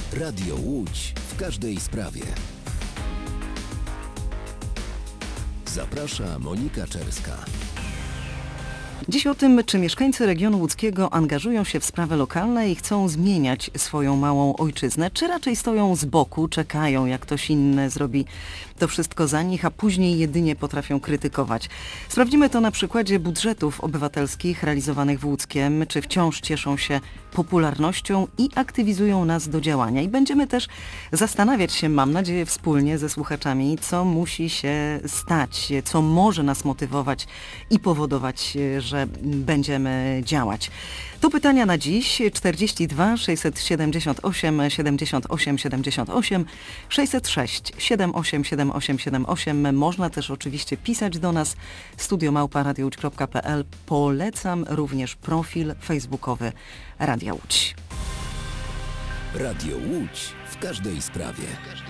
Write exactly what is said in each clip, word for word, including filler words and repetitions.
Radio Łódź w każdej sprawie. Zaprasza Monika Czerska. Dziś o tym, czy mieszkańcy regionu łódzkiego angażują się w sprawy lokalne i chcą zmieniać swoją małą ojczyznę, czy raczej stoją z boku, czekają, jak ktoś inny zrobi to wszystko za nich, a później jedynie potrafią krytykować. Sprawdzimy to na przykładzie budżetów obywatelskich realizowanych w Łódzkiem, czy wciąż cieszą się popularnością i aktywizują nas do działania. I będziemy też zastanawiać się, mam nadzieję, wspólnie ze słuchaczami, co musi się stać, co może nas motywować i powodować, że będziemy działać. To pytania na dziś. czterdzieści dwa sześćset siedemdziesiąt osiem siedemdziesiąt osiem siedemdziesiąt osiem sześćset sześć siedem osiem siedem osiem siedem osiem. Można też oczywiście pisać do nas studio małpa radio łódź kropka p l. Polecam również profil facebookowy Radia Łódź. Radio Łódź w każdej sprawie.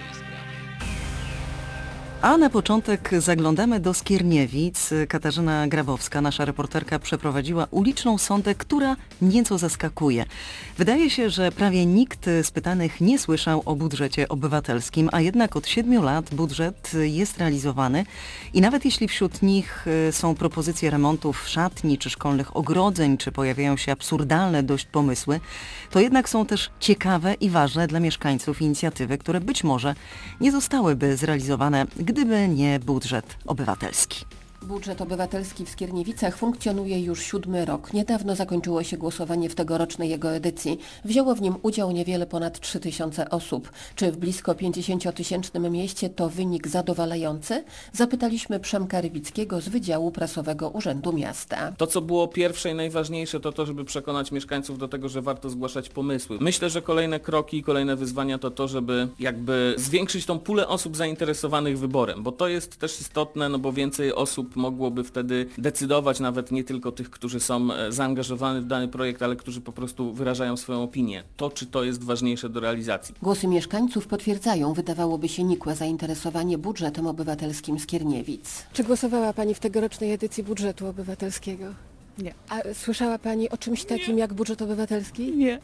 A na początek zaglądamy do Skierniewic. Katarzyna Grabowska, nasza reporterka, przeprowadziła uliczną sondę, która nieco zaskakuje. Wydaje się, że prawie nikt z pytanych nie słyszał o budżecie obywatelskim, a jednak od siedmiu lat budżet jest realizowany i nawet jeśli wśród nich są propozycje remontów szatni czy szkolnych ogrodzeń, czy pojawiają się absurdalne dość pomysły, to jednak są też ciekawe i ważne dla mieszkańców inicjatywy, które być może nie zostałyby zrealizowane, gdyby nie budżet obywatelski. Budżet obywatelski w Skierniewicach funkcjonuje już siódmy rok. Niedawno zakończyło się głosowanie w tegorocznej jego edycji. Wzięło w nim udział niewiele ponad trzy tysiące osób. Czy w blisko pięćdziesięciotysięcznym mieście to wynik zadowalający? Zapytaliśmy Przemka Rybickiego z Wydziału Prasowego Urzędu Miasta. To, co było pierwsze i najważniejsze, to to, żeby przekonać mieszkańców do tego, że warto zgłaszać pomysły. Myślę, że kolejne kroki i kolejne wyzwania to to, żeby jakby zwiększyć tą pulę osób zainteresowanych wyborem, bo to jest też istotne, no bo więcej osób mogłoby wtedy decydować, nawet nie tylko tych, którzy są zaangażowani w dany projekt, ale którzy po prostu wyrażają swoją opinię. To, czy to jest ważniejsze do realizacji. Głosy mieszkańców potwierdzają, wydawałoby się, nikłe zainteresowanie budżetem obywatelskim Skierniewic. Czy głosowała Pani w tegorocznej edycji budżetu obywatelskiego? Nie. A słyszała Pani o czymś takim Nie. jak budżet obywatelski? Nie.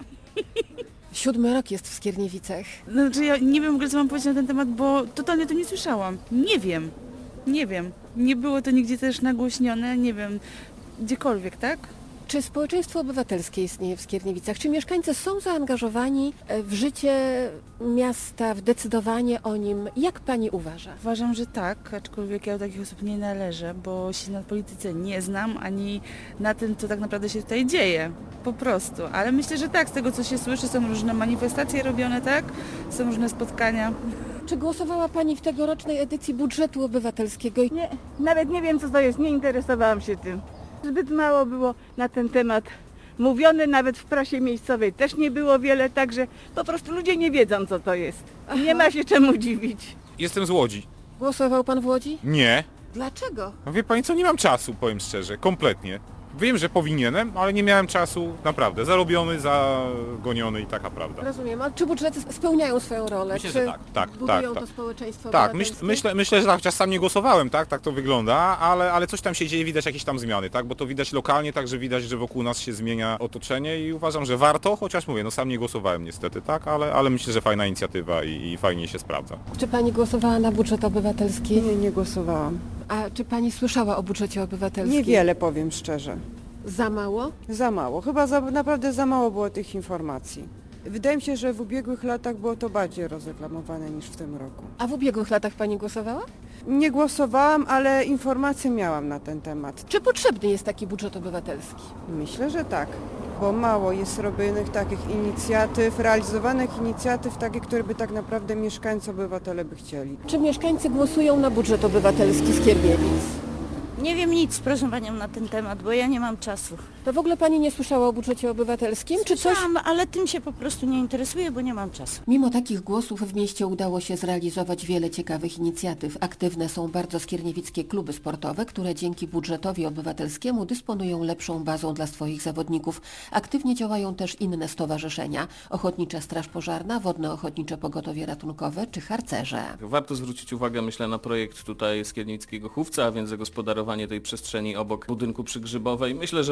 Siódmy rok jest w Skierniewicach. Znaczy ja nie wiem w ogóle co mam powiedzieć na ten temat, bo totalnie o tym nie słyszałam. Nie wiem. Nie wiem. Nie było to nigdzie też nagłośnione, nie wiem, gdziekolwiek, tak? Czy społeczeństwo obywatelskie istnieje w Skierniewicach? Czy mieszkańcy są zaangażowani w życie miasta, w decydowanie o nim? Jak Pani uważa? Uważam, że tak, aczkolwiek ja do takich osób nie należę, bo się na polityce nie znam, ani na tym, co tak naprawdę się tutaj dzieje. Po prostu. Ale myślę, że tak, z tego co się słyszy, są różne manifestacje robione, tak? Są różne spotkania. Czy głosowała Pani w tegorocznej edycji budżetu obywatelskiego? Nie, nawet nie wiem co to jest, nie interesowałam się tym. Zbyt mało było na ten temat mówione, nawet w prasie miejscowej też nie było wiele, także po prostu ludzie nie wiedzą co to jest. Aha. Nie ma się czemu dziwić. Jestem z Łodzi. Głosował Pan w Łodzi? Nie. Dlaczego? No wie pani co, nie mam czasu, powiem szczerze, kompletnie. Wiem, że powinienem, ale nie miałem czasu, naprawdę. Zarobiony, zagoniony i taka prawda. Rozumiem. A czy budżety spełniają swoją rolę? Myślę, czy że tak, tak, budują tak, to tak. społeczeństwo Tak, myśl, obywatelskie? myślę, myślę, że tak, chociaż sam nie głosowałem, tak, tak to wygląda, ale, ale coś tam się dzieje, widać jakieś tam zmiany, tak, bo to widać lokalnie, także widać, że wokół nas się zmienia otoczenie i uważam, że warto, chociaż mówię, no sam nie głosowałem niestety, tak, ale, ale myślę, że fajna inicjatywa i, i fajnie się sprawdza. Czy Pani głosowała na budżet obywatelski? Nie, nie głosowałam. A czy Pani słyszała o budżecie obywatelskim? Niewiele, powiem szczerze. Za mało? Za mało. Chyba za, naprawdę za mało było tych informacji. Wydaje mi się, że w ubiegłych latach było to bardziej rozreklamowane niż w tym roku. A w ubiegłych latach Pani głosowała? Nie głosowałam, ale informacje miałam na ten temat. Czy potrzebny jest taki budżet obywatelski? Myślę, że tak, bo mało jest robionych takich inicjatyw, realizowanych inicjatyw takich, które by tak naprawdę mieszkańcy, obywatele by chcieli. Czy mieszkańcy głosują na budżet obywatelski Skierniewic? Nie wiem nic, proszę Panią, na ten temat, bo ja nie mam czasu. To w ogóle Pani nie słyszała o budżecie obywatelskim? Czy coś... Słyszałam, ale tym się po prostu nie interesuję, bo nie mam czasu. Mimo takich głosów w mieście udało się zrealizować wiele ciekawych inicjatyw. Aktywne są bardzo skierniewickie kluby sportowe, które dzięki budżetowi obywatelskiemu dysponują lepszą bazą dla swoich zawodników. Aktywnie działają też inne stowarzyszenia. Ochotnicza Straż Pożarna, Wodne Ochotnicze Pogotowie Ratunkowe czy harcerze. Warto zwrócić uwagę, myślę, na projekt tutaj skierniewickiego Chówca, a więc zagospodarowanie tej przestrzeni obok budynku przy Grzybowej. Myślę, że to się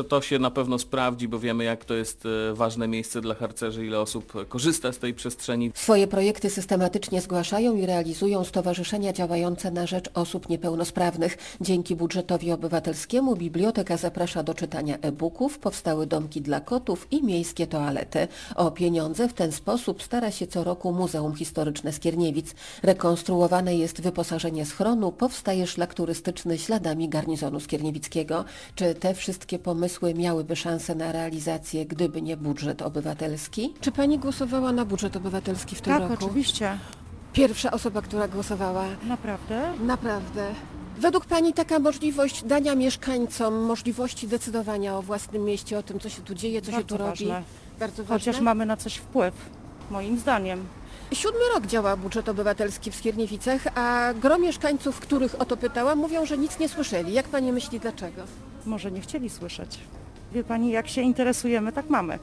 na pewno sprawdzi, bo wiemy, jak to jest e, ważne miejsce dla harcerzy, ile osób korzysta z tej przestrzeni. Swoje projekty systematycznie zgłaszają i realizują stowarzyszenia działające na rzecz osób niepełnosprawnych. Dzięki budżetowi obywatelskiemu biblioteka zaprasza do czytania e-booków, powstały domki dla kotów i miejskie toalety. O pieniądze w ten sposób stara się co roku Muzeum Historyczne Skierniewic. Rekonstruowane jest wyposażenie schronu, powstaje szlak turystyczny śladami garnizonu skierniewickiego. Czy te wszystkie pomysły miałyby szansę na realizację, gdyby nie budżet obywatelski? Czy pani głosowała na budżet obywatelski w tym Tak, roku? oczywiście. Pierwsza osoba, która głosowała. Naprawdę? Naprawdę. Według pani taka możliwość dania mieszkańcom możliwości decydowania o własnym mieście, o tym, co się tu dzieje, co się tu Bardzo robi? ważne. Bardzo ważne. Chociaż mamy na coś wpływ, moim zdaniem. Siódmy rok działa budżet obywatelski w Skierniewicach, a gro mieszkańców, których o to pytałam, mówią, że nic nie słyszeli. Jak pani myśli, dlaczego? Może nie chcieli słyszeć. Wie pani, jak się interesujemy, tak mamy.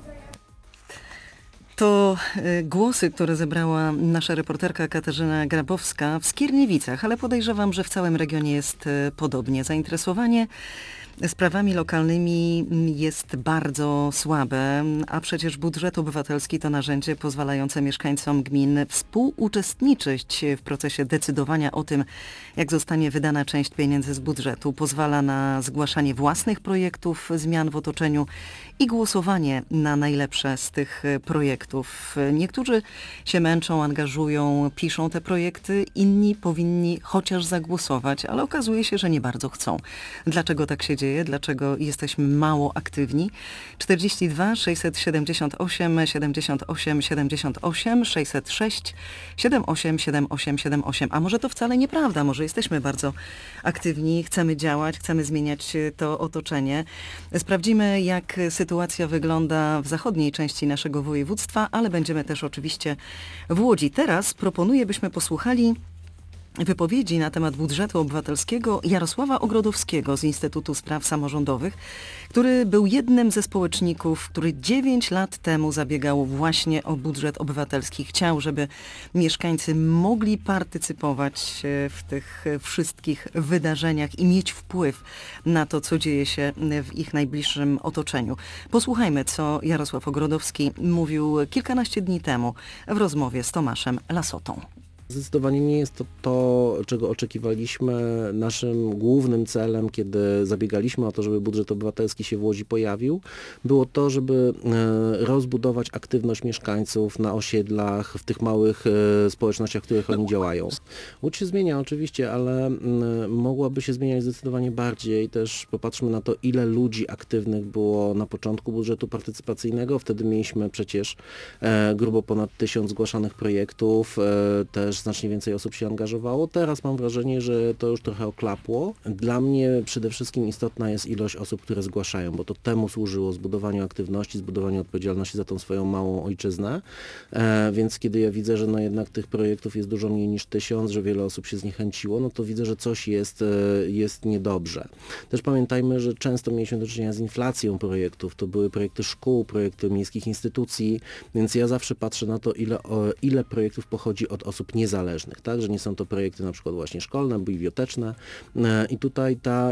To y, głosy, które zebrała nasza reporterka Katarzyna Grabowska w Skierniewicach, ale podejrzewam, że w całym regionie jest y, podobnie. Zainteresowanie sprawami lokalnymi jest bardzo słabe, a przecież budżet obywatelski to narzędzie pozwalające mieszkańcom gmin współuczestniczyć w procesie decydowania o tym, jak zostanie wydana część pieniędzy z budżetu. Pozwala na zgłaszanie własnych projektów zmian w otoczeniu i głosowanie na najlepsze z tych projektów. Niektórzy się męczą, angażują, piszą te projekty, inni powinni chociaż zagłosować, ale okazuje się, że nie bardzo chcą. Dlaczego tak się dzieje? Dlaczego jesteśmy mało aktywni? czterdzieści dwa sześćset siedemdziesiąt osiem siedemdziesiąt osiem siedemdziesiąt osiem sześćset sześć siedemdziesiąt osiem siedemdziesiąt osiem siedemdziesiąt osiem. A może to wcale nieprawda? Może jesteśmy bardzo aktywni, chcemy działać, chcemy zmieniać to otoczenie. Sprawdzimy, jak sytuacja wygląda w zachodniej części naszego województwa, ale będziemy też oczywiście w Łodzi. Teraz proponuję, byśmy posłuchali wypowiedzi na temat budżetu obywatelskiego Jarosława Ogrodowskiego z Instytutu Spraw Samorządowych, który był jednym ze społeczników, który dziewięć lat temu zabiegał właśnie o budżet obywatelski. Chciał, żeby mieszkańcy mogli partycypować w tych wszystkich wydarzeniach i mieć wpływ na to, co dzieje się w ich najbliższym otoczeniu. Posłuchajmy, co Jarosław Ogrodowski mówił kilkanaście dni temu w rozmowie z Tomaszem Lasotą. Zdecydowanie nie jest to to, czego oczekiwaliśmy. Naszym głównym celem, kiedy zabiegaliśmy o to, żeby budżet obywatelski się w Łodzi pojawił, było to, żeby rozbudować aktywność mieszkańców na osiedlach, w tych małych społecznościach, w których oni działają. Łódź się zmienia oczywiście, ale mogłaby się zmieniać zdecydowanie bardziej. Też popatrzmy na to, ile ludzi aktywnych było na początku budżetu partycypacyjnego. Wtedy mieliśmy przecież grubo ponad tysiąc zgłaszanych projektów, też znacznie więcej osób się angażowało. Teraz mam wrażenie, że to już trochę oklapło. Dla mnie przede wszystkim istotna jest ilość osób, które zgłaszają, bo to temu służyło zbudowaniu aktywności, zbudowaniu odpowiedzialności za tą swoją małą ojczyznę. E, więc kiedy ja widzę, że no jednak tych projektów jest dużo mniej niż tysiąc, że wiele osób się zniechęciło, no to widzę, że coś jest, e, jest niedobrze. Też pamiętajmy, że często mieliśmy do czynienia z inflacją projektów. To były projekty szkół, projekty miejskich instytucji, więc ja zawsze patrzę na to, ile, o, ile projektów pochodzi od osób niezależnych. Zależnych, tak, że nie są to projekty na przykład właśnie szkolne, biblioteczne i tutaj ta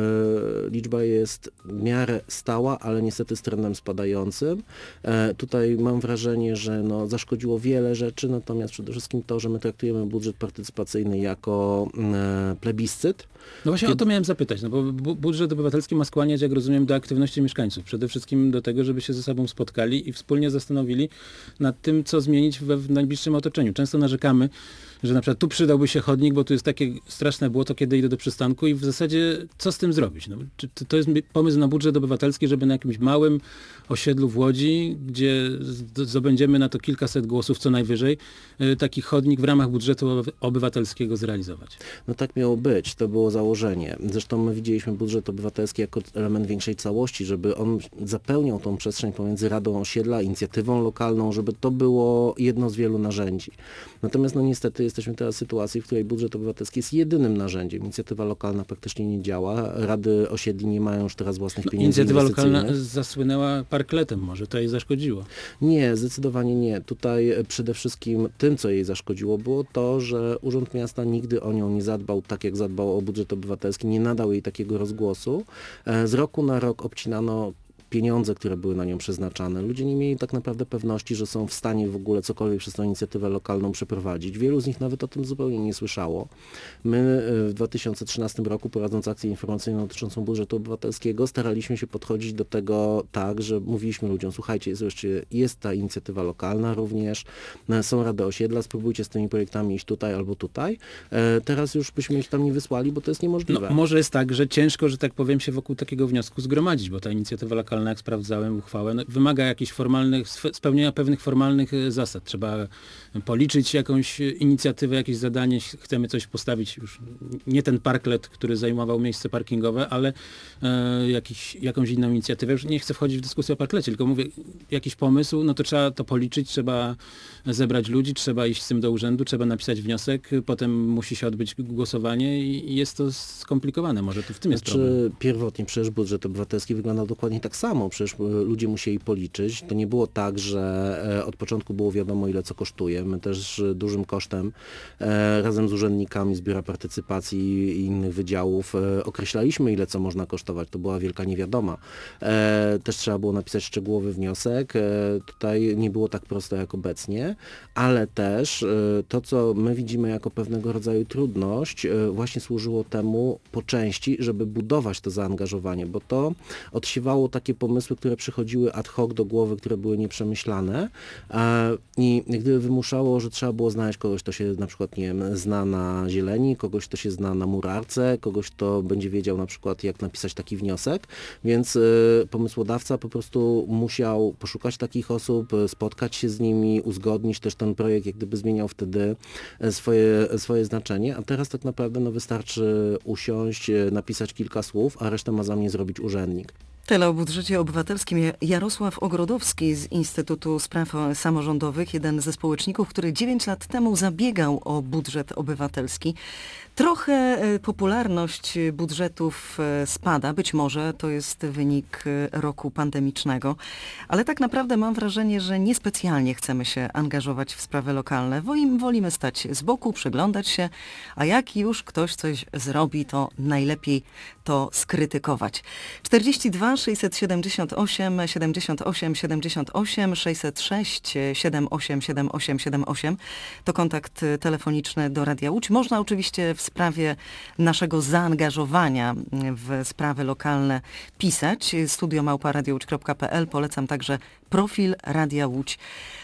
liczba jest w miarę stała, ale niestety z trendem spadającym. Tutaj mam wrażenie, że no, zaszkodziło wiele rzeczy, natomiast przede wszystkim to, że my traktujemy budżet partycypacyjny jako plebiscyt. No właśnie o to miałem zapytać, no bo budżet obywatelski ma skłaniać, jak rozumiem, do aktywności mieszkańców. Przede wszystkim do tego, żeby się ze sobą spotkali i wspólnie zastanowili nad tym, co zmienić we w najbliższym otoczeniu. Często narzekamy, że na przykład tu przydałby się chodnik, bo tu jest takie straszne błoto, kiedy idę do przystanku i w zasadzie co z tym zrobić? No, czy to jest pomysł na budżet obywatelski, żeby na jakimś małym osiedlu w Łodzi, gdzie zdobędziemy na to kilkaset głosów co najwyżej, taki chodnik w ramach budżetu obywatelskiego zrealizować? No tak miało być, to było założenie. Zresztą my widzieliśmy budżet obywatelski jako element większej całości, żeby on zapełniał tą przestrzeń pomiędzy Radą Osiedla, inicjatywą lokalną, żeby to było jedno z wielu narzędzi. Natomiast no niestety jesteśmy teraz w sytuacji, w której budżet obywatelski jest jedynym narzędziem. Inicjatywa lokalna praktycznie nie działa. Rady osiedli nie mają już teraz własnych pieniędzy Inicjatywa inwestycyjnych. lokalna zasłynęła parkletem, może to jej zaszkodziło? Nie, zdecydowanie nie. Tutaj przede wszystkim tym, co jej zaszkodziło, było to, że Urząd Miasta nigdy o nią nie zadbał tak, jak zadbał o budżet obywatelski, nie nadał jej takiego rozgłosu. Z roku na rok obcinano pieniądze, które były na nią przeznaczane. Ludzie nie mieli tak naprawdę pewności, że są w stanie w ogóle cokolwiek przez tą inicjatywę lokalną przeprowadzić. Wielu z nich nawet o tym zupełnie nie słyszało. My w dwa tysiące trzynastym roku, prowadząc akcję informacyjną dotyczącą budżetu obywatelskiego, staraliśmy się podchodzić do tego tak, że mówiliśmy ludziom, słuchajcie, jest, wreszcie, jest ta inicjatywa lokalna również, są rady osiedla, spróbujcie z tymi projektami iść tutaj albo tutaj. Teraz już byśmy ich tam nie wysłali, bo to jest niemożliwe. No, może jest tak, że ciężko, że tak powiem, się wokół takiego wniosku zgromadzić, bo ta inicjatywa lokalna, jak sprawdzałem uchwałę, no, wymaga jakichś formalnych, spełnienia pewnych formalnych zasad. Trzeba policzyć jakąś inicjatywę, jakieś zadanie, chcemy coś postawić, już nie ten parklet, który zajmował miejsce parkingowe, ale e, jakiś, jakąś inną inicjatywę. Już nie chcę wchodzić w dyskusję o parklecie, tylko mówię, jakiś pomysł, no to trzeba to policzyć, trzeba zebrać ludzi, trzeba iść z tym do urzędu, trzeba napisać wniosek, potem musi się odbyć głosowanie i jest to skomplikowane. Może to w tym jest znaczy, problem. Pierwotnie przecież budżet obywatelski wyglądał dokładnie tak samo. Przecież ludzie musieli policzyć. To nie było tak, że od początku było wiadomo, ile co kosztuje. My też dużym kosztem razem z urzędnikami z Biura Partycypacji i innych wydziałów określaliśmy, ile co można kosztować. To była wielka niewiadoma. Też trzeba było napisać szczegółowy wniosek. Tutaj nie było tak prosto jak obecnie, ale też to, co my widzimy jako pewnego rodzaju trudność, właśnie służyło temu po części, żeby budować to zaangażowanie, bo to odsiewało takie pomysły, które przychodziły ad hoc do głowy, które były nieprzemyślane i gdyby wymuszało, że trzeba było znaleźć kogoś, kto się na przykład, nie wiem, zna na zieleni, kogoś, kto się zna na murarce, kogoś, kto będzie wiedział na przykład, jak napisać taki wniosek, więc pomysłodawca po prostu musiał poszukać takich osób, spotkać się z nimi, uzgodnić też ten projekt, jak gdyby zmieniał wtedy swoje, swoje znaczenie, a teraz tak naprawdę no, wystarczy usiąść, napisać kilka słów, a resztę ma za mnie zrobić urzędnik. Tyle o budżecie obywatelskim. Jarosław Ogrodowski z Instytutu Spraw Samorządowych, jeden ze społeczników, który dziewięć lat temu zabiegał o budżet obywatelski. Trochę popularność budżetów spada, być może to jest wynik roku pandemicznego, ale tak naprawdę mam wrażenie, że niespecjalnie chcemy się angażować w sprawy lokalne. Wolimy stać z boku, przyglądać się, a jak już ktoś coś zrobi, to najlepiej to skrytykować. czterdzieści dwa sześćset siedemdziesiąt osiem siedemdziesiąt osiem siedemdziesiąt osiem sześćset sześć siedem osiem siedem osiem siedem osiem to kontakt telefoniczny do Radia Łódź. Można oczywiście w sprawie naszego zaangażowania w sprawy lokalne pisać. studio małpa radiołódź kropka pe el. Polecam także profil Radia Łódź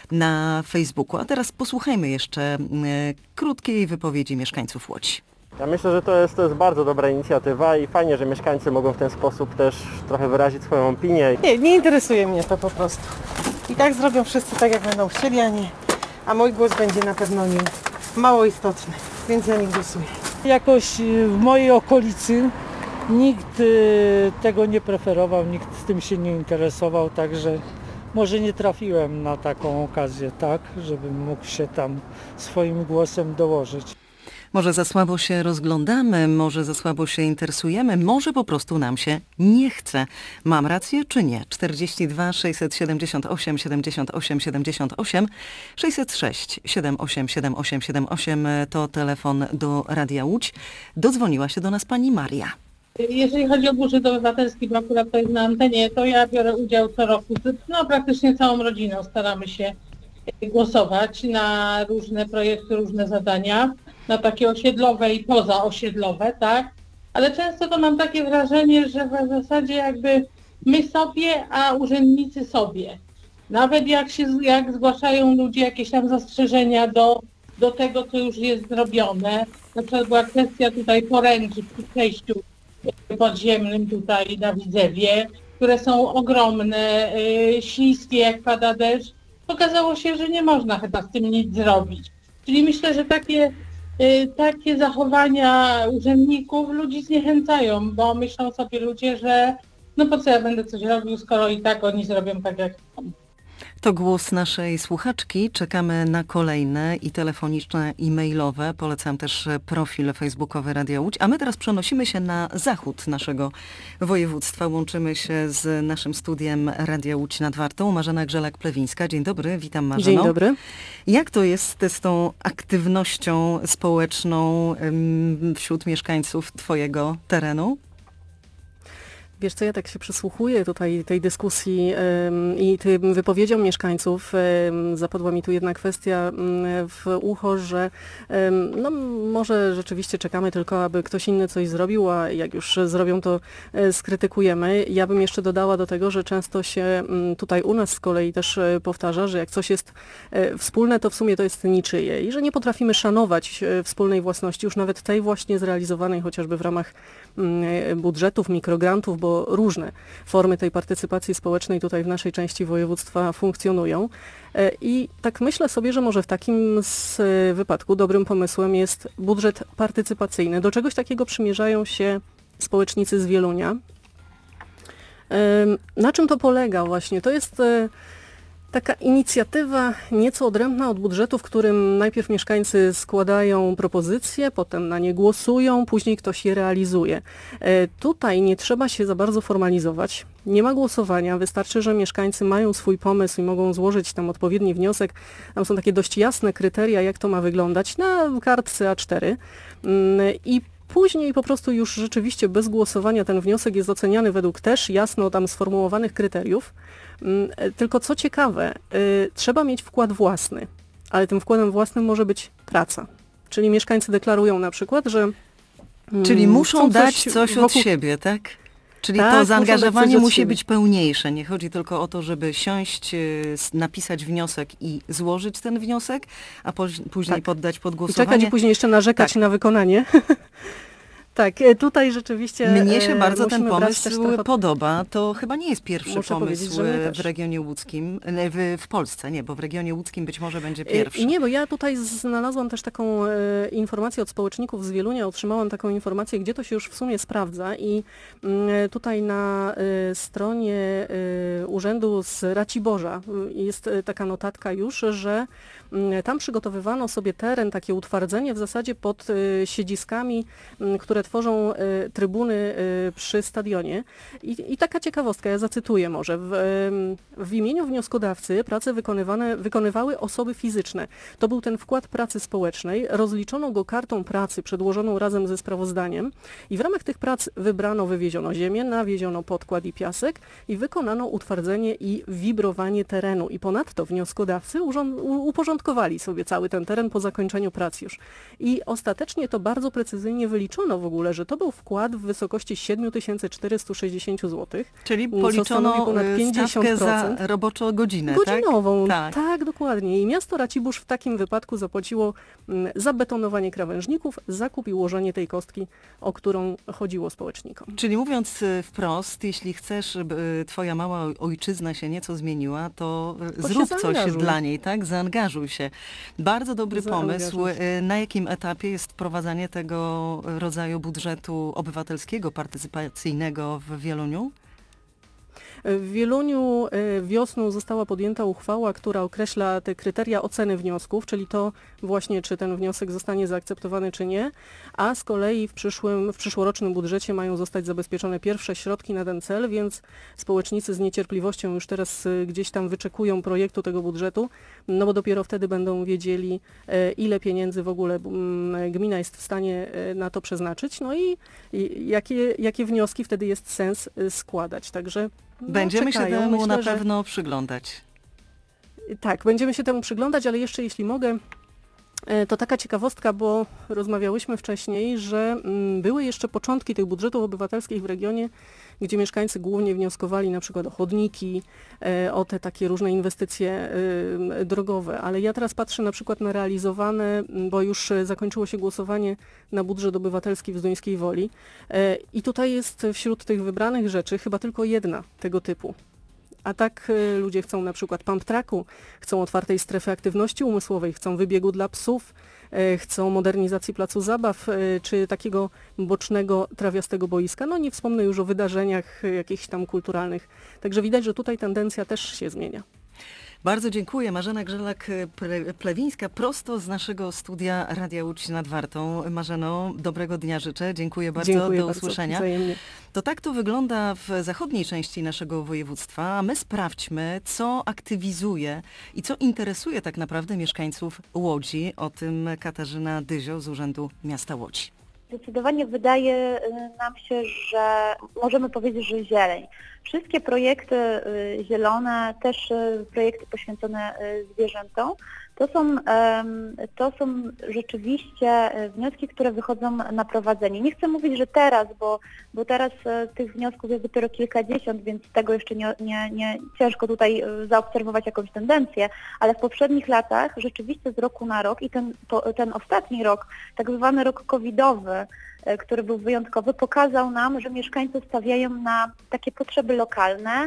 na Facebooku. A teraz posłuchajmy jeszcze krótkiej wypowiedzi mieszkańców Łodzi. Ja myślę, że to jest, to jest bardzo dobra inicjatywa i fajnie, że mieszkańcy mogą w ten sposób też trochę wyrazić swoją opinię. Nie, nie interesuje mnie to po prostu. I tak zrobią wszyscy tak, jak będą chcieli, a nie. A mój głos będzie na pewno nie mało istotny, więc ja nie głosuję. Jakoś w mojej okolicy nikt tego nie preferował, nikt z tym się nie interesował, także może nie trafiłem na taką okazję, tak, żebym mógł się tam swoim głosem dołożyć. Może za słabo się rozglądamy, może za słabo się interesujemy, może po prostu nam się nie chce. Mam rację czy nie? czterdzieści dwa sześćset siedemdziesiąt osiem siedemdziesiąt osiem siedemdziesiąt osiem sześćset sześć siedem osiem siedem osiem siedem osiem to telefon do Radia Łódź. Dodzwoniła się do nas pani Maria. Jeżeli chodzi o budżet obywatelski, bo akurat to jest na antenie, to ja biorę udział co roku. No praktycznie całą rodziną staramy się głosować na różne projekty, różne zadania, na takie osiedlowe i pozaosiedlowe, tak? Ale często to mam takie wrażenie, że w zasadzie jakby my sobie, a urzędnicy sobie. Nawet jak się jak zgłaszają ludzie jakieś tam zastrzeżenia do, do tego, co już jest zrobione, na przykład była kwestia tutaj poręczy przy przejściu podziemnym tutaj na Widzewie, które są ogromne, yy, śliskie jak pada deszcz. Okazało się, że nie można chyba z tym nic zrobić. Czyli myślę, że takie, y, takie zachowania urzędników ludzi zniechęcają, bo myślą sobie ludzie, że no po co ja będę coś robił, skoro i tak oni zrobią tak jak chcą. To głos naszej słuchaczki. Czekamy na kolejne i telefoniczne, i mailowe. Polecam też profil facebookowy Radia Łódź. A my teraz przenosimy się na zachód naszego województwa. Łączymy się z naszym studiem Radia Łódź nad Wartą. Marzena Grzelak-Plewińska. Dzień dobry, witam Marzeno. Dzień dobry. Jak to jest z tą aktywnością społeczną wśród mieszkańców twojego terenu? Wiesz co, ja tak się przysłuchuję tutaj tej dyskusji ym, i tym wypowiedziom mieszkańców. Ym, zapadła mi tu jedna kwestia ym, w ucho, że ym, no, może rzeczywiście czekamy tylko, aby ktoś inny coś zrobił, a jak już zrobią, to y, skrytykujemy. Ja bym jeszcze dodała do tego, że często się ym, tutaj u nas z kolei też y, powtarza, że jak coś jest y, wspólne, to w sumie to jest niczyje i że nie potrafimy szanować y, wspólnej własności, już nawet tej właśnie zrealizowanej chociażby w ramach y, budżetów, mikrograntów, bo różne formy tej partycypacji społecznej tutaj w naszej części województwa funkcjonują. I tak myślę sobie, że może w takim z wypadku dobrym pomysłem jest budżet partycypacyjny. Do czegoś takiego przymierzają się społecznicy z Wielunia. Na czym to polega właśnie? To jest taka inicjatywa nieco odrębna od budżetu, w którym najpierw mieszkańcy składają propozycje, potem na nie głosują, później ktoś je realizuje. E, tutaj nie trzeba się za bardzo formalizować. Nie ma głosowania, wystarczy, że mieszkańcy mają swój pomysł i mogą złożyć tam odpowiedni wniosek. Tam są takie dość jasne kryteria, jak to ma wyglądać na kartce A cztery. Mm, I później po prostu już rzeczywiście bez głosowania ten wniosek jest oceniany według też jasno tam sformułowanych kryteriów. Tylko co ciekawe, y, trzeba mieć wkład własny, ale tym wkładem własnym może być praca. Czyli mieszkańcy deklarują na przykład, że mm, Czyli muszą chcą dać coś, coś wokół... od siebie, tak? Czyli tak, to zaangażowanie musi siebie. być pełniejsze. Nie chodzi tylko o to, żeby siąść, y, napisać wniosek i złożyć ten wniosek, a po, później tak. poddać pod I głosowanie. czekać i później jeszcze narzekać tak. na wykonanie. Tak, tutaj rzeczywiście Mnie się bardzo ten pomysł trochę... podoba. To chyba nie jest pierwszy Muszę pomysł w regionie łódzkim, w, w Polsce, nie, bo w regionie łódzkim być może będzie pierwszy. Nie, bo ja tutaj znalazłam też taką e, informację od społeczników z Wielunia, otrzymałam taką informację, gdzie to się już w sumie sprawdza i e, tutaj na e, stronie e, Urzędu z Raciborza jest e, taka notatka już, że m, tam przygotowywano sobie teren, takie utwardzenie w zasadzie pod e, siedziskami, m, które tworzą y, trybuny y, przy stadionie. I, I taka ciekawostka, ja zacytuję może. W, y, w imieniu wnioskodawcy prace wykonywane, wykonywały osoby fizyczne. To był ten wkład pracy społecznej. Rozliczono go kartą pracy przedłożoną razem ze sprawozdaniem i w ramach tych prac wybrano, wywieziono ziemię, nawieziono podkład i piasek i wykonano utwardzenie i wibrowanie terenu. I ponadto wnioskodawcy urząd, u, uporządkowali sobie cały ten teren po zakończeniu prac już. I ostatecznie to bardzo precyzyjnie wyliczono w ogóle, że to był wkład w wysokości siedem tysięcy czterysta sześćdziesiąt złotych. Czyli policzono ponad pięćdziesiąt procent za roboczą godzinę, godzinową, tak? Tak. tak, dokładnie. I miasto Racibórz w takim wypadku zapłaciło mm, zabetonowanie krawężników, zakup i ułożenie tej kostki, o którą chodziło społecznikom. Czyli mówiąc wprost, jeśli chcesz, żeby twoja mała ojczyzna się nieco zmieniła, to, to zrób coś dla niej, tak? Zaangażuj się. Bardzo dobry pomysł. Na jakim etapie jest wprowadzanie tego rodzaju budżetu obywatelskiego, partycypacyjnego w Wieluniu? W Wieluniu wiosną została podjęta uchwała, która określa te kryteria oceny wniosków, czyli to właśnie, czy ten wniosek zostanie zaakceptowany, czy nie, a z kolei w przyszłym, w przyszłorocznym budżecie mają zostać zabezpieczone pierwsze środki na ten cel, więc społecznicy z niecierpliwością już teraz gdzieś tam wyczekują projektu tego budżetu, no bo dopiero wtedy będą wiedzieli, ile pieniędzy w ogóle gmina jest w stanie na to przeznaczyć, no i, i jakie, jakie wnioski wtedy jest sens składać. Także no, będziemy czekają. się temu Myślę, na że... pewno przyglądać. Tak, będziemy się temu przyglądać, ale jeszcze jeśli mogę, to taka ciekawostka, bo rozmawiałyśmy wcześniej, że były jeszcze początki tych budżetów obywatelskich w regionie, gdzie mieszkańcy głównie wnioskowali na przykład o chodniki, o te takie różne inwestycje drogowe, ale ja teraz patrzę na przykład na realizowane, bo już zakończyło się głosowanie na budżet obywatelski w Zduńskiej Woli i tutaj jest wśród tych wybranych rzeczy chyba tylko jedna tego typu. A tak y, ludzie chcą na przykład pump tracku, chcą otwartej strefy aktywności umysłowej, chcą wybiegu dla psów, y, chcą modernizacji placu zabaw, y, czy takiego bocznego, trawiastego boiska. No nie wspomnę już o wydarzeniach y, jakichś tam kulturalnych. Także widać, że tutaj tendencja też się zmienia. Bardzo dziękuję. Marzena Grzelak-Plewińska prosto z naszego studia Radia Łódź nad Wartą. Marzeno, dobrego dnia życzę. Dziękuję bardzo. Dziękuję do bardzo. usłyszenia. Wzajemnie. To tak to wygląda w zachodniej części naszego województwa, a my sprawdźmy, co aktywizuje i co interesuje tak naprawdę mieszkańców Łodzi. O tym Katarzyna Dyzio z Urzędu Miasta Łodzi. Zdecydowanie wydaje nam się, że możemy powiedzieć, że zieleń. Wszystkie projekty zielone, też projekty poświęcone zwierzętom, to są, to są rzeczywiście wnioski, które wychodzą na prowadzenie. Nie chcę mówić, że teraz, bo, bo teraz tych wniosków jest dopiero kilkadziesiąt, więc tego jeszcze nie, nie, nie ciężko tutaj zaobserwować jakąś tendencję, ale w poprzednich latach rzeczywiście z roku na rok i ten, to, ten ostatni rok, tak zwany rok covidowy, który był wyjątkowy, pokazał nam, że mieszkańcy stawiają na takie potrzeby lokalne,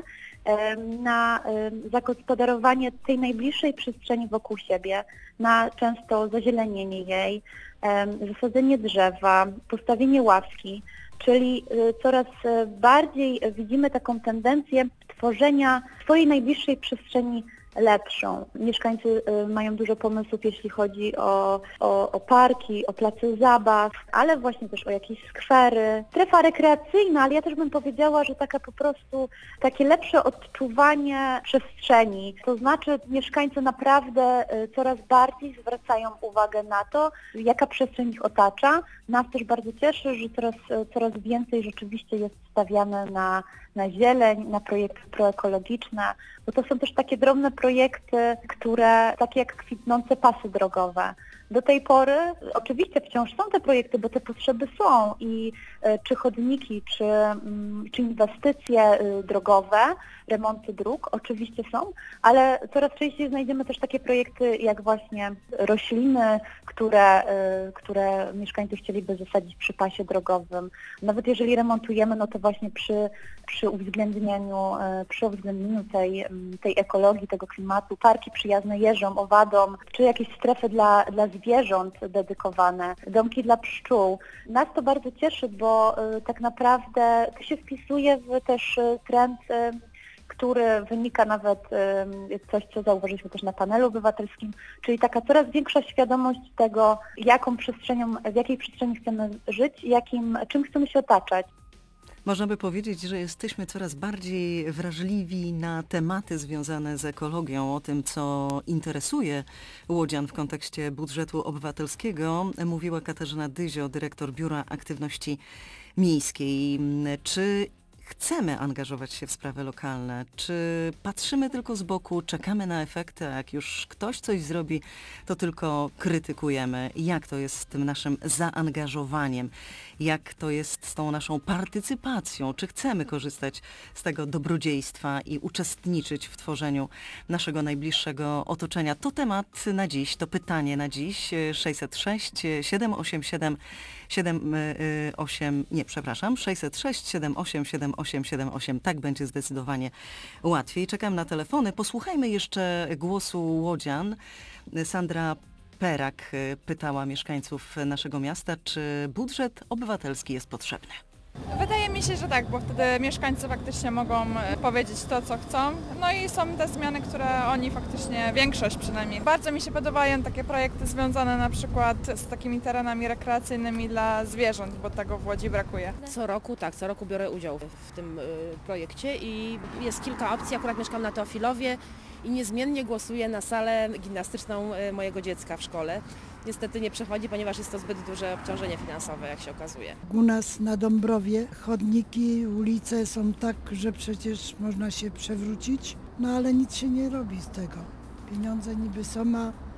na zagospodarowanie tej najbliższej przestrzeni wokół siebie, na często zazielenienie jej, zasadzenie drzewa, postawienie ławki, czyli coraz bardziej widzimy taką tendencję tworzenia swojej najbliższej przestrzeni lepszą. Mieszkańcy mają dużo pomysłów, jeśli chodzi o, o, o parki, o place zabaw, ale właśnie też o jakieś skwery. Strefa rekreacyjna, ale ja też bym powiedziała, że taka po prostu takie lepsze odczuwanie przestrzeni. To znaczy mieszkańcy naprawdę coraz bardziej zwracają uwagę na to, jaka przestrzeń ich otacza. Nas też bardzo cieszy, że coraz, coraz więcej rzeczywiście jest stawiane na, na zieleń, na projekty proekologiczne, bo to są też takie drobne projekty, które, takie jak kwitnące pasy drogowe. Do tej pory oczywiście wciąż są te projekty, bo te potrzeby są i y, czy chodniki, czy, y, czy inwestycje y, drogowe, remonty dróg oczywiście są, ale coraz częściej znajdziemy też takie projekty jak właśnie rośliny, które, y, które mieszkańcy chcieliby zasadzić przy pasie drogowym. Nawet jeżeli remontujemy, no to właśnie przy, przy uwzględnieniu, y, przy uwzględnieniu tej, y, tej ekologii, tego klimatu, parki przyjazne jeżom, owadom, czy jakieś strefy dla, dla zwierząt dedykowane, domki dla pszczół. Nas to bardzo cieszy, bo y, tak naprawdę to się wpisuje w też y, trend, y, który wynika nawet y, coś, co zauważyliśmy też na panelu obywatelskim, czyli taka coraz większa świadomość tego, jaką przestrzenią, w jakiej przestrzeni chcemy żyć, jakim, czym chcemy się otaczać. Można by powiedzieć, że jesteśmy coraz bardziej wrażliwi na tematy związane z ekologią, o tym, co interesuje łodzian w kontekście budżetu obywatelskiego. Mówiła Katarzyna Dyzio, dyrektor Biura Aktywności Miejskiej. Czy chcemy angażować się w sprawy lokalne? Czy patrzymy tylko z boku, czekamy na efekty, a jak już ktoś coś zrobi, to tylko krytykujemy? Jak to jest z tym naszym zaangażowaniem? Jak to jest z tą naszą partycypacją? Czy chcemy korzystać z tego dobrodziejstwa i uczestniczyć w tworzeniu naszego najbliższego otoczenia? To temat na dziś, to pytanie na dziś. sześćset sześć siedem osiem siedem siedem osiem, nie, przepraszam, sześćset sześć siedem osiem siedem osiem siedem osiem. Tak będzie zdecydowanie łatwiej. Czekam na telefony. Posłuchajmy jeszcze głosu łodzian. Sandra Perak pytała mieszkańców naszego miasta, czy budżet obywatelski jest potrzebny. Wydaje mi się, że tak, bo wtedy mieszkańcy faktycznie mogą powiedzieć to, co chcą. No i są te zmiany, które oni faktycznie, większość przynajmniej. Bardzo mi się podobają takie projekty związane na przykład z takimi terenami rekreacyjnymi dla zwierząt, bo tego w Łodzi brakuje. Co roku, tak, co roku biorę udział w tym y, projekcie i jest kilka opcji. Akurat mieszkam na Teofilowie i niezmiennie głosuję na salę gimnastyczną y, mojego dziecka w szkole. Niestety nie przechodzi, ponieważ jest to zbyt duże obciążenie finansowe, jak się okazuje. U nas na Dąbrowie chodniki, ulice są tak, że przecież można się przewrócić, no ale nic się nie robi z tego. Pieniądze niby są,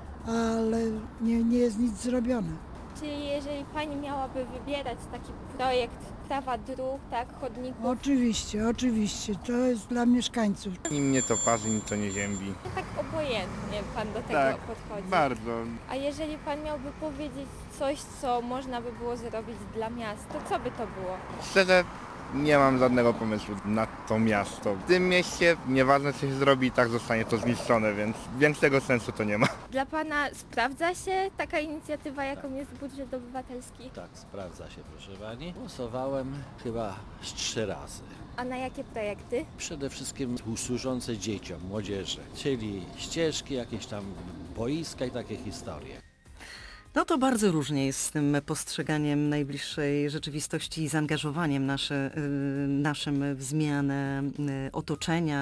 ale nie, nie jest nic zrobione. Czyli jeżeli Pani miałaby wybierać taki projekt prawa dróg, tak, chodników? Oczywiście, oczywiście, to jest dla mieszkańców. Ni mnie to parzy, ni to nie ziębi. Tak obojętnie Pan do tego tak, podchodzi. bardzo. A jeżeli Pan miałby powiedzieć coś, co można by było zrobić dla miasta, to co by to było? Szczerze, nie mam żadnego pomysłu na to miasto. W tym mieście nieważne co się zrobi, tak zostanie to zniszczone, więc większego sensu to nie ma. Dla Pana sprawdza się taka inicjatywa, jaką jest budżet obywatelski? Tak, sprawdza się, proszę Pani. Głosowałem chyba z trzy razy. A na jakie projekty? Przede wszystkim służące dzieciom, młodzieży, czyli ścieżki, jakieś tam boiska i takie historie. No to bardzo różnie jest z tym postrzeganiem najbliższej rzeczywistości i zaangażowaniem nasze, naszym w zmianę otoczenia,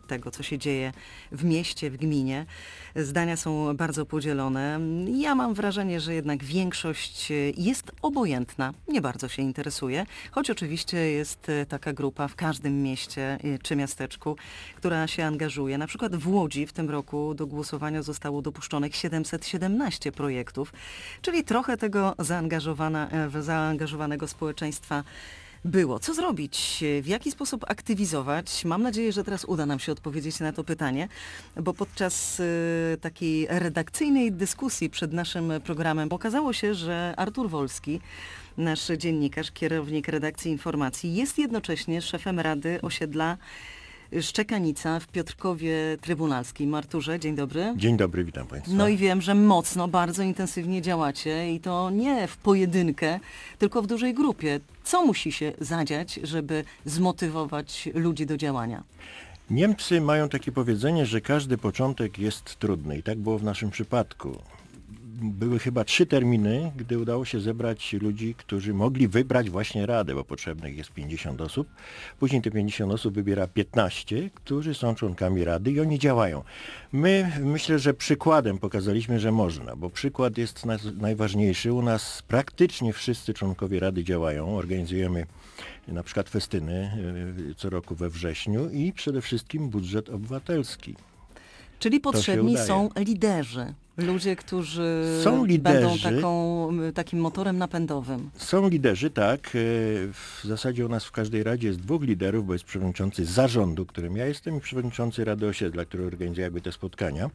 tego, co się dzieje w mieście, w gminie. Zdania są bardzo podzielone. Ja mam wrażenie, że jednak większość jest obojętna, nie bardzo się interesuje, choć oczywiście jest taka grupa w każdym mieście czy miasteczku, która się angażuje. Na przykład w Łodzi w tym roku do głosowania zostało dopuszczonych siedemset siedemnaście projektów, czyli trochę tego zaangażowana, zaangażowanego społeczeństwa było. Co zrobić? W jaki sposób aktywizować? Mam nadzieję, że teraz uda nam się odpowiedzieć na to pytanie, bo podczas y, takiej redakcyjnej dyskusji przed naszym programem okazało się, że Artur Wolski, nasz dziennikarz, kierownik redakcji informacji, jest jednocześnie szefem Rady Osiedla Szczekanica w Piotrkowie Trybunalskim. Arturze, dzień dobry. Dzień dobry, witam Państwa. No i wiem, że mocno, bardzo intensywnie działacie i to nie w pojedynkę, tylko w dużej grupie. Co musi się zadziać, żeby zmotywować ludzi do działania? Niemcy mają takie powiedzenie, że każdy początek jest trudny i tak było w naszym przypadku. Były chyba trzy terminy, gdy udało się zebrać ludzi, którzy mogli wybrać właśnie radę, bo potrzebnych jest pięćdziesiąt osób. Później te pięćdziesiąt osób wybiera piętnaście, którzy są członkami rady i oni działają. My myślę, że przykładem pokazaliśmy, że można, bo przykład jest najważniejszy. U nas praktycznie wszyscy członkowie rady działają. Organizujemy na przykład festyny co roku we wrześniu i przede wszystkim budżet obywatelski. Czyli potrzebni są liderzy. Ludzie, którzy są liderzy, będą taką, takim motorem napędowym. Są liderzy, tak. W zasadzie u nas w każdej radzie jest dwóch liderów, bo jest przewodniczący zarządu, którym ja jestem, i przewodniczący Rady Osiedla, który organizuje jakby te spotkania.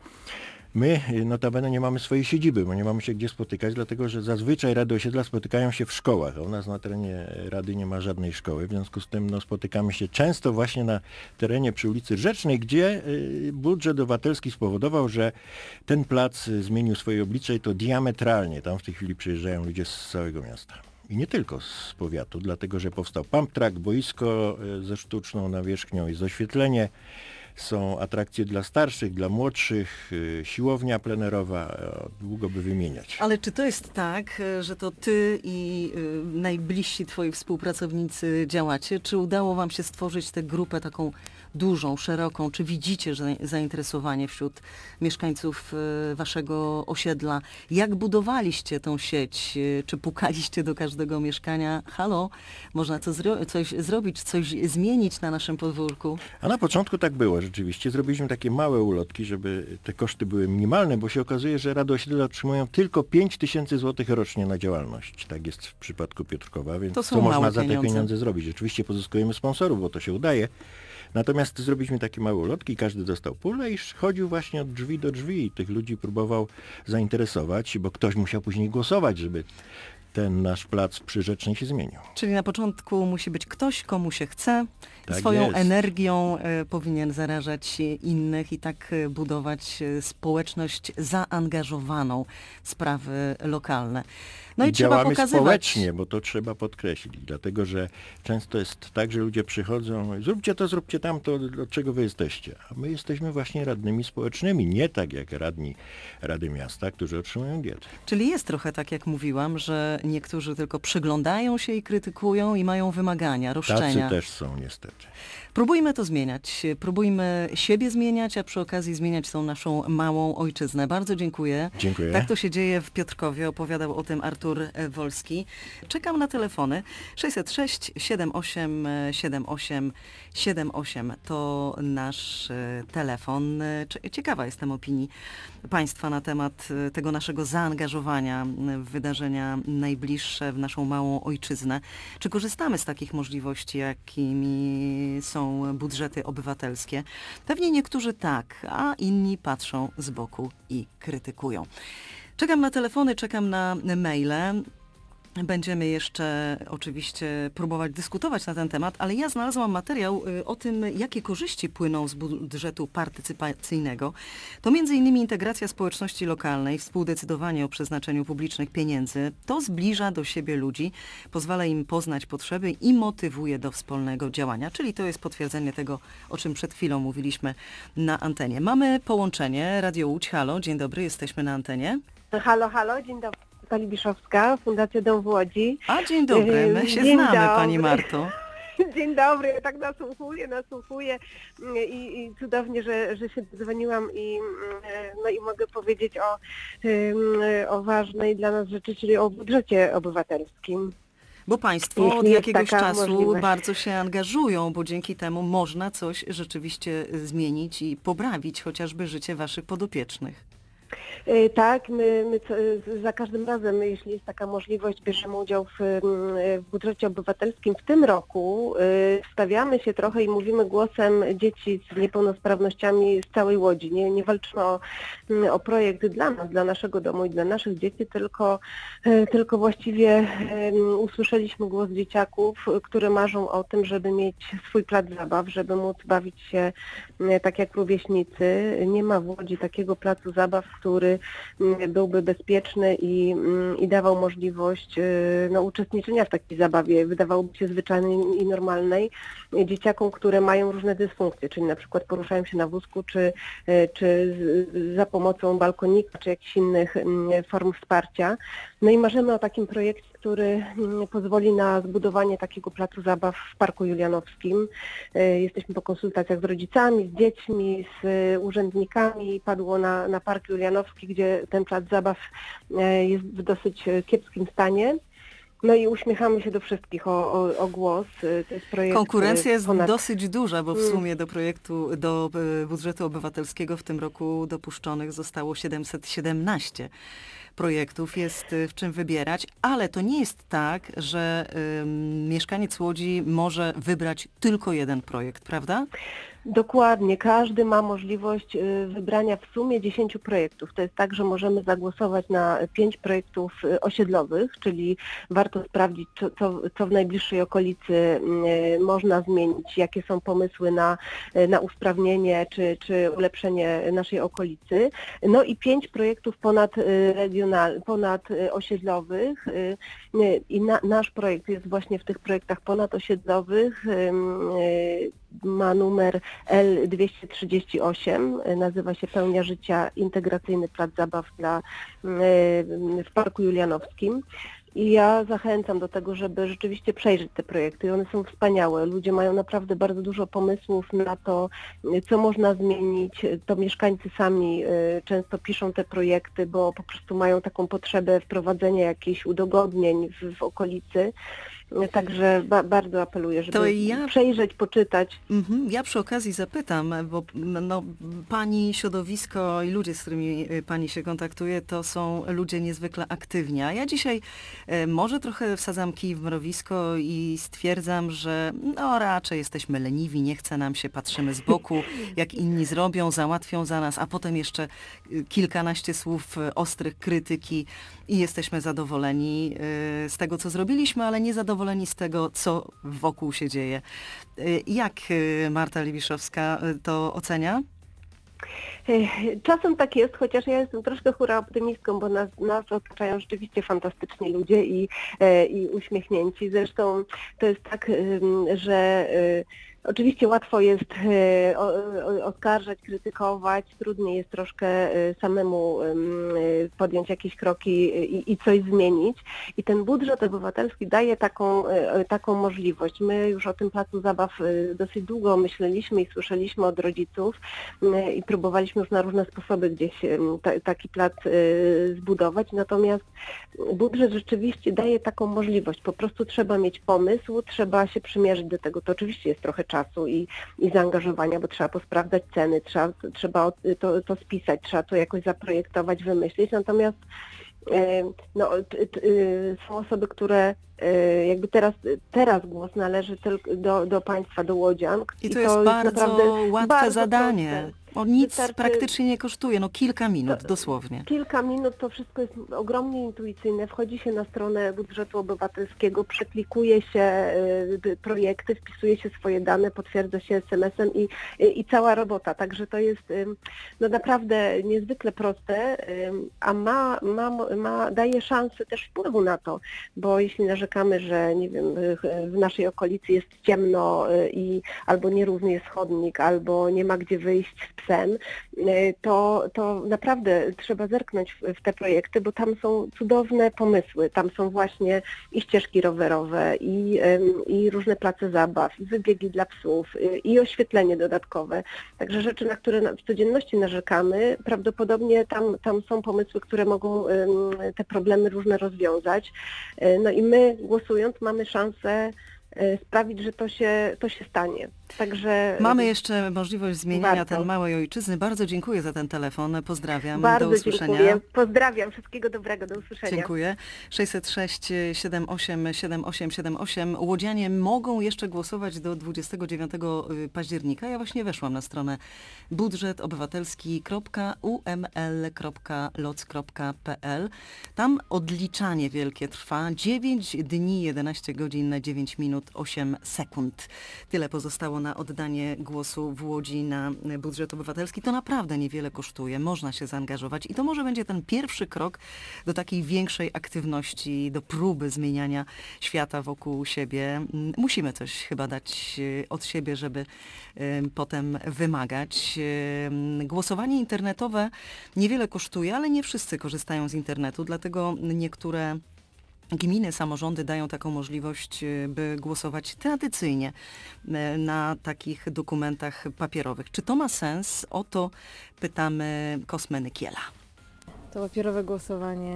My notabene nie mamy swojej siedziby, bo nie mamy się gdzie spotykać, dlatego że zazwyczaj Rady Osiedla spotykają się w szkołach, a u nas na terenie Rady nie ma żadnej szkoły, w związku z tym no, spotykamy się często właśnie na terenie przy ulicy Rzecznej, gdzie y, budżet obywatelski spowodował, że ten plac zmienił swoje oblicze i to diametralnie. Tam w tej chwili przyjeżdżają ludzie z całego miasta. I nie tylko z powiatu, dlatego że powstał pump track, boisko y, ze sztuczną nawierzchnią i z oświetlenie. Są atrakcje dla starszych, dla młodszych, siłownia plenerowa, długo by wymieniać. Ale czy to jest tak, że to ty i najbliżsi twoi współpracownicy działacie? Czy udało wam się stworzyć tę grupę taką dużą, szeroką? Czy widzicie że zainteresowanie wśród mieszkańców waszego osiedla? Jak budowaliście tą sieć? Czy pukaliście do każdego mieszkania? Halo, można co zro- coś zrobić, coś zmienić na naszym podwórku? A na początku tak było. Rzeczywiście zrobiliśmy takie małe ulotki, żeby te koszty były minimalne, bo się okazuje, że Rady Osiedla otrzymują tylko pięć tysięcy złotych rocznie na działalność. Tak jest w przypadku Piotrkowa, więc to co można za te pieniądze. pieniądze zrobić? Oczywiście pozyskujemy sponsorów, bo to się udaje. Natomiast zrobiliśmy takie małe ulotki, każdy dostał pulę i chodził właśnie od drzwi do drzwi i tych ludzi próbował zainteresować, bo ktoś musiał później głosować, żeby ten nasz plac przy Rzecznej się zmienił. Czyli na początku musi być ktoś, komu się chce, Tak swoją jest. energią y, powinien zarażać innych i tak y, budować y, społeczność zaangażowaną w sprawy lokalne. No i, I trzeba działamy pokazywać. społecznie, bo to trzeba podkreślić, dlatego że często jest tak, że ludzie przychodzą, zróbcie to, zróbcie tamto, od czego wy jesteście. A my jesteśmy właśnie radnymi społecznymi, nie tak jak radni Rady Miasta, którzy otrzymują dietę. Czyli jest trochę tak, jak mówiłam, że niektórzy tylko przyglądają się i krytykują i mają wymagania, roszczenia. Tacy też są niestety. Próbujmy to zmieniać. Próbujmy siebie zmieniać, a przy okazji zmieniać tą naszą małą ojczyznę. Bardzo dziękuję. Dziękuję. Tak to się dzieje w Piotrkowie. Opowiadał o tym Artur Wolski. Czekam na telefony. sześćset sześć siedem osiem siedem osiem siedem osiem to nasz e, telefon. Cie- Ciekawa jestem opinii Państwa na temat e, tego naszego zaangażowania w wydarzenia najbliższe w naszą małą ojczyznę. Czy korzystamy z takich możliwości, jakimi są budżety obywatelskie? Pewnie niektórzy tak, a inni patrzą z boku i krytykują. Czekam na telefony, czekam na maile. Będziemy jeszcze oczywiście próbować dyskutować na ten temat, ale ja znalazłam materiał y, o tym, jakie korzyści płyną z budżetu partycypacyjnego. To między innymi integracja społeczności lokalnej, współdecydowanie o przeznaczeniu publicznych pieniędzy. To zbliża do siebie ludzi, pozwala im poznać potrzeby i motywuje do wspólnego działania. Czyli to jest potwierdzenie tego, o czym przed chwilą mówiliśmy na antenie. Mamy połączenie. Radio Łódź, halo, dzień dobry, jesteśmy na antenie. Halo, halo, dzień dobry. Pani Biszowska, Fundacja Dom w Łodzi. A dzień dobry, my się Dzień znamy, dobry. Pani Marto. Dzień dobry, ja tak nasłuchuję, nasłuchuję i, i cudownie, że, że się dzwoniłam i, no i mogę powiedzieć o, o ważnej dla nas rzeczy, czyli o budżecie obywatelskim. Bo Państwo Jeśli od jest jakiegoś taka czasu możliwość. bardzo się angażują, bo dzięki temu można coś rzeczywiście zmienić i poprawić chociażby życie Waszych podopiecznych. E, Tak, my, my co, za każdym razem, jeśli jest taka możliwość, bierzemy udział w, w budżecie obywatelskim. W tym roku e, stawiamy się trochę i mówimy głosem dzieci z niepełnosprawnościami z całej Łodzi. Nie, nie walczymy o, o projekt dla nas, dla naszego domu i dla naszych dzieci, tylko, e, tylko właściwie e, usłyszeliśmy głos dzieciaków, które marzą o tym, żeby mieć swój plac zabaw, żeby móc bawić się e, tak jak rówieśnicy. Nie ma w Łodzi takiego placu zabaw, który byłby bezpieczny i, i dawał możliwość no, uczestniczenia w takiej zabawie, wydawałoby się zwyczajnej i normalnej, dzieciakom, które mają różne dysfunkcje, czyli na przykład poruszają się na wózku, czy, czy za pomocą balkonika, czy jakichś innych form wsparcia. No i marzymy o takim projekcie, który pozwoli na zbudowanie takiego placu zabaw w Parku Julianowskim. Jesteśmy po konsultacjach z rodzicami, z dziećmi, z urzędnikami. Padło na, na Park Julianowski, gdzie ten plac zabaw jest w dosyć kiepskim stanie. No i uśmiechamy się do wszystkich o, o, o głos. To jest projekt Konkurencja jest ponad... dosyć duża, bo w sumie do projektu, do budżetu obywatelskiego w tym roku dopuszczonych zostało siedemset siedemnaście projektów, jest w czym wybierać, ale to nie jest tak, że ym, mieszkaniec Łodzi może wybrać tylko jeden projekt, prawda? Dokładnie, każdy ma możliwość wybrania w sumie dziesięciu projektów. To jest tak, że możemy zagłosować na pięć projektów osiedlowych, czyli warto sprawdzić, co, co, co w najbliższej okolicy można zmienić, jakie są pomysły na, na usprawnienie czy, czy ulepszenie naszej okolicy. No i pięć projektów ponad regional, ponad osiedlowych i na, nasz projekt jest właśnie w tych projektach ponadosiedlowych. Ma numer L dwieście trzydzieści osiem, nazywa się Pełnia Życia, integracyjny plac zabaw dla, w Parku Julianowskim. I ja zachęcam do tego, żeby rzeczywiście przejrzeć te projekty. One są wspaniałe. Ludzie mają naprawdę bardzo dużo pomysłów na to, co można zmienić. To mieszkańcy sami często piszą te projekty, bo po prostu mają taką potrzebę wprowadzenia jakichś udogodnień w, w okolicy. Także ba bardzo apeluję, żeby to ja... przejrzeć, poczytać. Mhm. Ja przy okazji zapytam, bo no, pani środowisko i ludzie, z którymi pani się kontaktuje, to są ludzie niezwykle aktywni. A ja dzisiaj e, może trochę wsadzam kij w mrowisko i stwierdzam, że no raczej jesteśmy leniwi, nie chce nam się, patrzymy z boku, jak inni zrobią, załatwią za nas, a potem jeszcze kilkanaście słów ostrych krytyki i jesteśmy zadowoleni e, z tego, co zrobiliśmy, ale nie zadowoleni z tego, co wokół się dzieje. Jak Marta Libiszowska to ocenia? Czasem tak jest, chociaż ja jestem troszkę hura optymistką, bo nas, nas otaczają rzeczywiście fantastyczni ludzie i, i uśmiechnięci. Zresztą to jest tak, że oczywiście łatwo jest oskarżać, krytykować, trudniej jest troszkę samemu podjąć jakieś kroki i, i coś zmienić. I ten budżet obywatelski daje taką, taką możliwość. My już o tym placu zabaw dosyć długo myśleliśmy i słyszeliśmy od rodziców i próbowaliśmy już na różne sposoby gdzieś ta, taki plac zbudować. Natomiast budżet rzeczywiście daje taką możliwość. Po prostu trzeba mieć pomysł, trzeba się przymierzyć do tego. To oczywiście jest trochę czasu i, i zaangażowania, bo trzeba posprawdzać ceny, trzeba, trzeba to, to spisać, trzeba to jakoś zaprojektować, wymyślić. Natomiast no, są osoby, które jakby teraz, teraz głos należy tylko do, do państwa, do łodzian. I to, I to jest, jest bardzo łatwe bardzo zadanie. Proste. O nic Wystarczy, praktycznie nie kosztuje, no kilka minut to, dosłownie. Kilka minut, to wszystko jest ogromnie intuicyjne. Wchodzi się na stronę budżetu obywatelskiego, przeklikuje się y, projekty, wpisuje się swoje dane, potwierdza się es em esem i, y, i cała robota. Także to jest y, no naprawdę niezwykle proste, y, a ma, ma, ma, daje szansę też wpływu na to, bo jeśli narzekamy, że nie wiem, w naszej okolicy jest ciemno y, i albo nierówny jest chodnik, albo nie ma gdzie wyjść z psem, to, to naprawdę trzeba zerknąć w, w te projekty, bo tam są cudowne pomysły. Tam są właśnie i ścieżki rowerowe, i, i różne place zabaw, i wybiegi dla psów, i oświetlenie dodatkowe. Także rzeczy, na które w codzienności narzekamy, prawdopodobnie tam, tam są pomysły, które mogą te problemy różne rozwiązać. No i my głosując mamy szansę sprawić, że to się, to się stanie. Także mamy jeszcze możliwość zmieniania warto. tej małej ojczyzny. Bardzo dziękuję za ten telefon. Pozdrawiam. Bardzo do usłyszenia. dziękuję. Pozdrawiam. Wszystkiego dobrego. Do usłyszenia. Dziękuję. sześćset sześć siedem osiem siedem osiem siedem osiem. Łodzianie mogą jeszcze głosować do dwudziestego dziewiątego października. Ja właśnie weszłam na stronę budżet obywatelski kropka u m l kropka loc kropka p l. Tam odliczanie wielkie trwa. dziewięć dni, jedenaście godzin, dziewięć minut, osiem sekund. Tyle pozostało na oddanie głosu w Łodzi na budżet obywatelski. To naprawdę niewiele kosztuje, można się zaangażować i to może będzie ten pierwszy krok do takiej większej aktywności, do próby zmieniania świata wokół siebie. Musimy coś chyba dać od siebie, żeby potem wymagać. Głosowanie internetowe niewiele kosztuje, ale nie wszyscy korzystają z internetu, dlatego niektóre gminy, samorządy dają taką możliwość, by głosować tradycyjnie na takich dokumentach papierowych. Czy to ma sens? O to pytamy Kosmę Nykiela. To papierowe głosowanie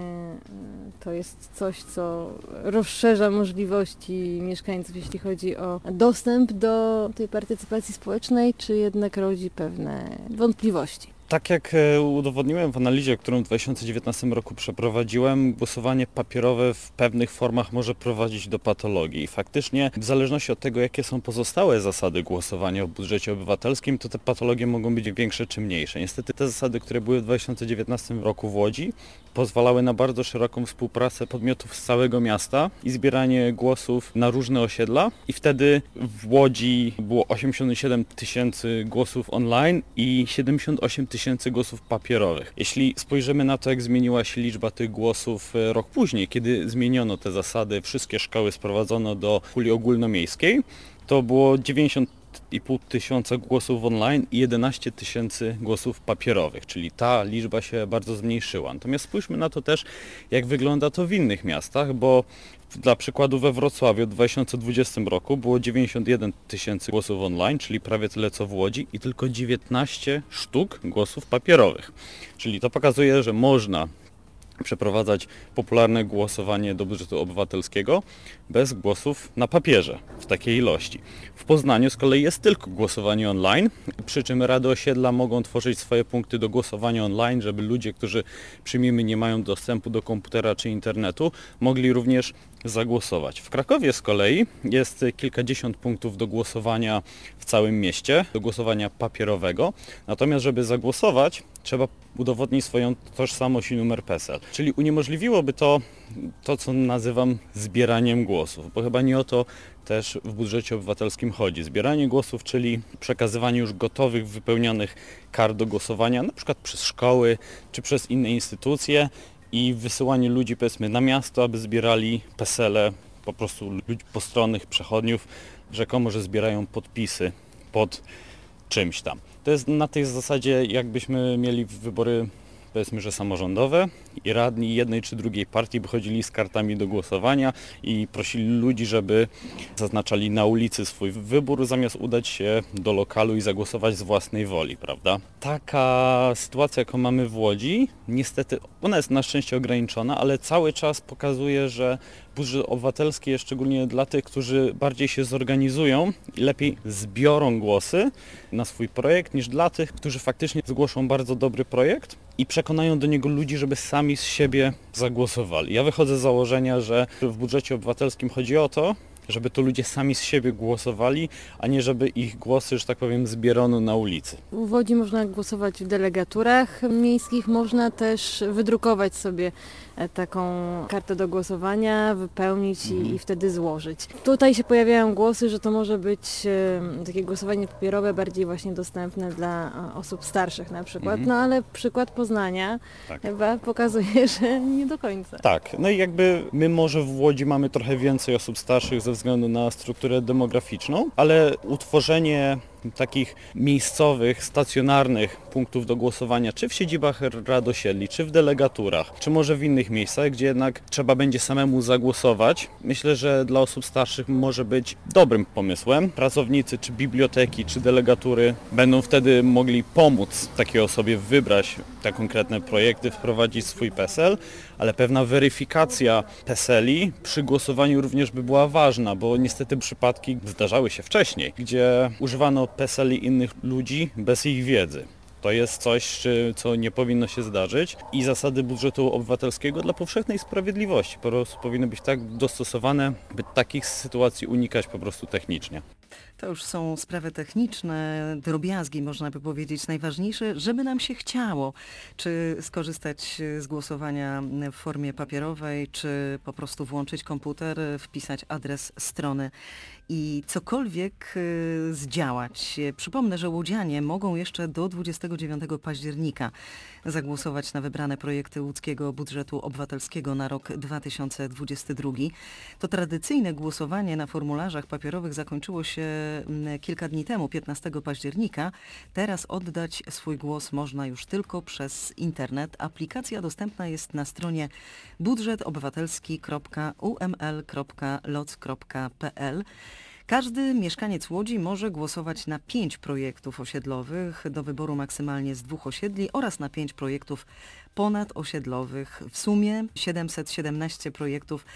to jest coś, co rozszerza możliwości mieszkańców, jeśli chodzi o dostęp do tej partycypacji społecznej, czy jednak rodzi pewne wątpliwości? Tak jak udowodniłem w analizie, którą w dwa tysiące dziewiętnastym roku przeprowadziłem, głosowanie papierowe w pewnych formach może prowadzić do patologii. I faktycznie w zależności od tego, jakie są pozostałe zasady głosowania w budżecie obywatelskim, to te patologie mogą być większe czy mniejsze. Niestety te zasady, które były w dwa tysiące dziewiętnastym roku w Łodzi, pozwalały na bardzo szeroką współpracę podmiotów z całego miasta i zbieranie głosów na różne osiedla. I wtedy w Łodzi było osiemdziesiąt siedem tysięcy głosów online i siedemdziesiąt osiem tysięcy głosów papierowych. Jeśli spojrzymy na to, jak zmieniła się liczba tych głosów rok później, kiedy zmieniono te zasady, wszystkie szkoły sprowadzono do puli ogólnomiejskiej, to było dziewięćdziesiąt i pół tysiąca głosów online i jedenaście tysięcy głosów papierowych, czyli ta liczba się bardzo zmniejszyła. Natomiast spójrzmy na to też, jak wygląda to w innych miastach, bo dla przykładu we Wrocławiu w dwa tysiące dwudziestym roku było dziewięćdziesiąt jeden tysięcy głosów online, czyli prawie tyle co w Łodzi i tylko dziewiętnaście sztuk głosów papierowych. Czyli to pokazuje, że można przeprowadzać popularne głosowanie do budżetu obywatelskiego bez głosów na papierze w takiej ilości. W Poznaniu z kolei jest tylko głosowanie online, przy czym rady osiedla mogą tworzyć swoje punkty do głosowania online, żeby ludzie, którzy przyjmijmy nie mają dostępu do komputera czy internetu, mogli również zagłosować. W Krakowie z kolei jest kilkadziesiąt punktów do głosowania w całym mieście, do głosowania papierowego, natomiast żeby zagłosować, trzeba udowodnić swoją tożsamość i numer P E S E L. Czyli uniemożliwiłoby to, to co nazywam zbieraniem głosów, bo chyba nie o to też w budżecie obywatelskim chodzi. Zbieranie głosów, czyli przekazywanie już gotowych, wypełnionych kart do głosowania, na przykład przez szkoły czy przez inne instytucje i wysyłanie ludzi, powiedzmy, na miasto, aby zbierali P E S E L-e, po prostu ludzi postronnych przechodniów, rzekomo, że zbierają podpisy pod czymś tam. To jest na tej zasadzie, jakbyśmy mieli wybory, powiedzmy, że samorządowe i radni jednej czy drugiej partii by chodzili z kartami do głosowania i prosili ludzi, żeby zaznaczali na ulicy swój wybór, zamiast udać się do lokalu i zagłosować z własnej woli, prawda? Taka sytuacja, jaką mamy w Łodzi, niestety ona jest na szczęście ograniczona, ale cały czas pokazuje, że budżet obywatelski jest szczególnie dla tych, którzy bardziej się zorganizują i lepiej zbiorą głosy na swój projekt, niż dla tych, którzy faktycznie zgłoszą bardzo dobry projekt i przekonają do niego ludzi, żeby sami z siebie zagłosowali. Ja wychodzę z założenia, że w budżecie obywatelskim chodzi o to, żeby to ludzie sami z siebie głosowali, a nie żeby ich głosy, że tak powiem, zbierano na ulicy. W Łodzi można głosować w delegaturach miejskich, można też wydrukować sobie taką kartę do głosowania, wypełnić i, i wtedy złożyć. Tutaj się pojawiają głosy, że to może być e, takie głosowanie papierowe bardziej właśnie dostępne dla e, osób starszych na przykład, mhm. no ale przykład Poznania tak. chyba pokazuje, że nie do końca. Tak, no i jakby my może w Łodzi mamy trochę więcej osób starszych ze względu na strukturę demograficzną, ale utworzenie takich miejscowych, stacjonarnych punktów do głosowania, czy w siedzibach rad osiedli, czy w delegaturach, czy może w innych miejscach, gdzie jednak trzeba będzie samemu zagłosować, myślę, że dla osób starszych może być dobrym pomysłem. Pracownicy, czy biblioteki, czy delegatury będą wtedy mogli pomóc takiej osobie wybrać te konkretne projekty, wprowadzić swój PESEL, ale pewna weryfikacja PESELi przy głosowaniu również by była ważna, bo niestety przypadki zdarzały się wcześniej, gdzie używano PESELi innych ludzi bez ich wiedzy. To jest coś, co nie powinno się zdarzyć i zasady budżetu obywatelskiego dla powszechnej sprawiedliwości po prostu powinny być tak dostosowane, by takich sytuacji unikać po prostu technicznie. To już są sprawy techniczne, drobiazgi można by powiedzieć, najważniejsze, żeby nam się chciało, czy skorzystać z głosowania w formie papierowej, czy po prostu włączyć komputer, wpisać adres strony i cokolwiek y, zdziałać. Przypomnę, że łodzianie mogą jeszcze do dwudziestego dziewiątego października zagłosować na wybrane projekty łódzkiego budżetu obywatelskiego na rok dwa tysiące dwudziesty drugi. To tradycyjne głosowanie na formularzach papierowych zakończyło się kilka dni temu, piętnastego października. Teraz oddać swój głos można już tylko przez internet. Aplikacja dostępna jest na stronie budżet obywatelski kropka u m l kropka loc kropka p l. Każdy mieszkaniec Łodzi może głosować na pięć projektów osiedlowych, do wyboru maksymalnie z dwóch osiedli oraz na pięć projektów ponadosiedlowych. W sumie siedemset siedemnaście projektów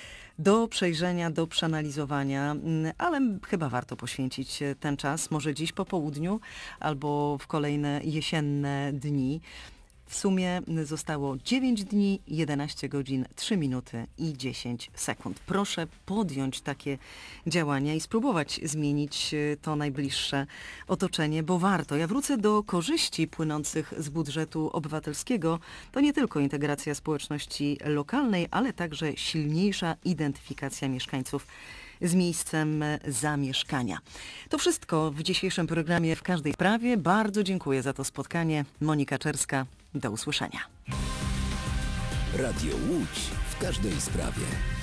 do przejrzenia, do przeanalizowania, ale chyba warto poświęcić ten czas, może dziś po południu albo w kolejne jesienne dni. W sumie zostało dziewięć dni, jedenaście godzin, trzy minuty i dziesięć sekund. Proszę podjąć takie działania i spróbować zmienić to najbliższe otoczenie, bo warto. Ja wrócę do korzyści płynących z budżetu obywatelskiego. To nie tylko integracja społeczności lokalnej, ale także silniejsza identyfikacja mieszkańców z miejscem zamieszkania. To wszystko w dzisiejszym programie W każdej sprawie. Bardzo dziękuję za to spotkanie. Monika Czerska. Do usłyszenia. Radio Łódź w każdej sprawie.